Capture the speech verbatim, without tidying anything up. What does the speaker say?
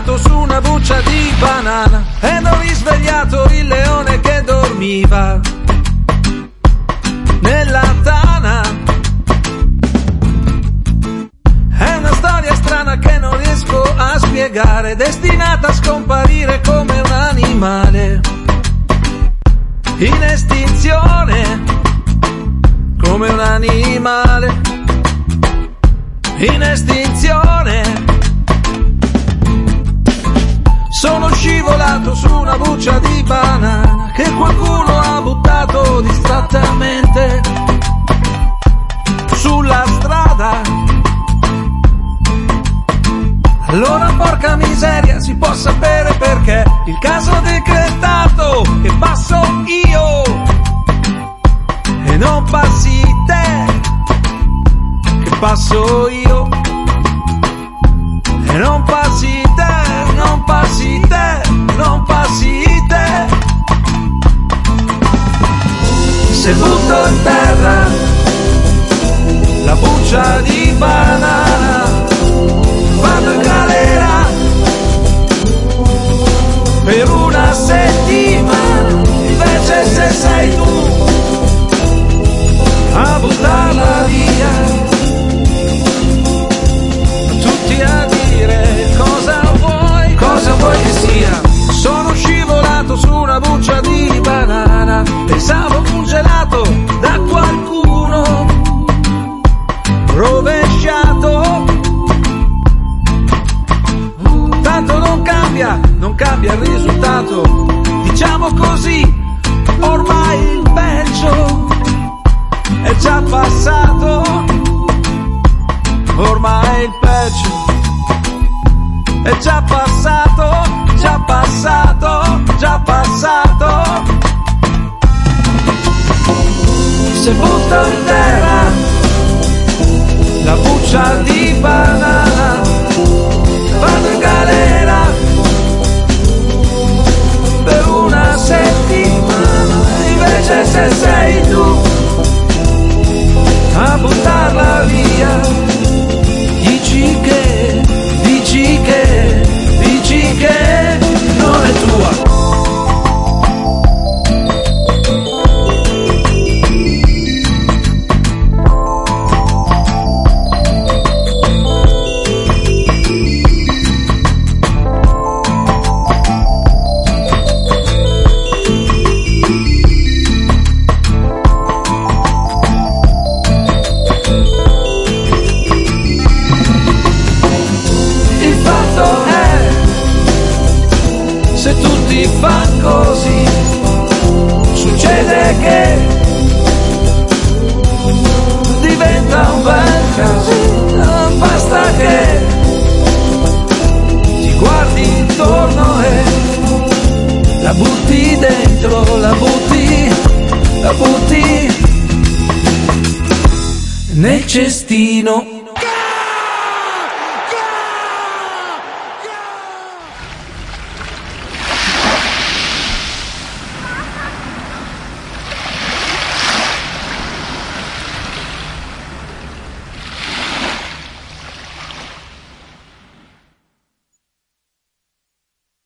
scivolato su una buccia di banana ed ho risvegliato il leone che dormiva nella tana. È una storia strana che non riesco a spiegare, destinata a scomparire come un animale in estinzione, come un animale in estinzione. Sono scivolato su una buccia di banana che qualcuno ha buttato distrattamente sulla strada. Allora porca miseria, si può sapere perché il caso decretato che passo io e non passi te, che passo io e non passi te, non passi te, non passi te. Se butto in terra la buccia di banana, vado in galera per una settimana. Invece se sei tu a buttarla via, tutti a dire cosa vuoi, cosa vuoi che sia. Sono scivolato su una buccia di banana, pensavo un gelato da qualcuno rovesciato. Tanto non cambia, non cambia il risultato, diciamo così, ormai il peggio è già passato, ormai il peggio è già passato, già passato, già passato. Se butto in terra la buccia di banana, vado in galera per una settimana. Invece se sei tu a buttarla via, dici che, dici che, dici che non è tua. Fa così, succede che diventa un bel casino. Basta che ti guardi intorno e la butti dentro, la butti, la butti nel cestino.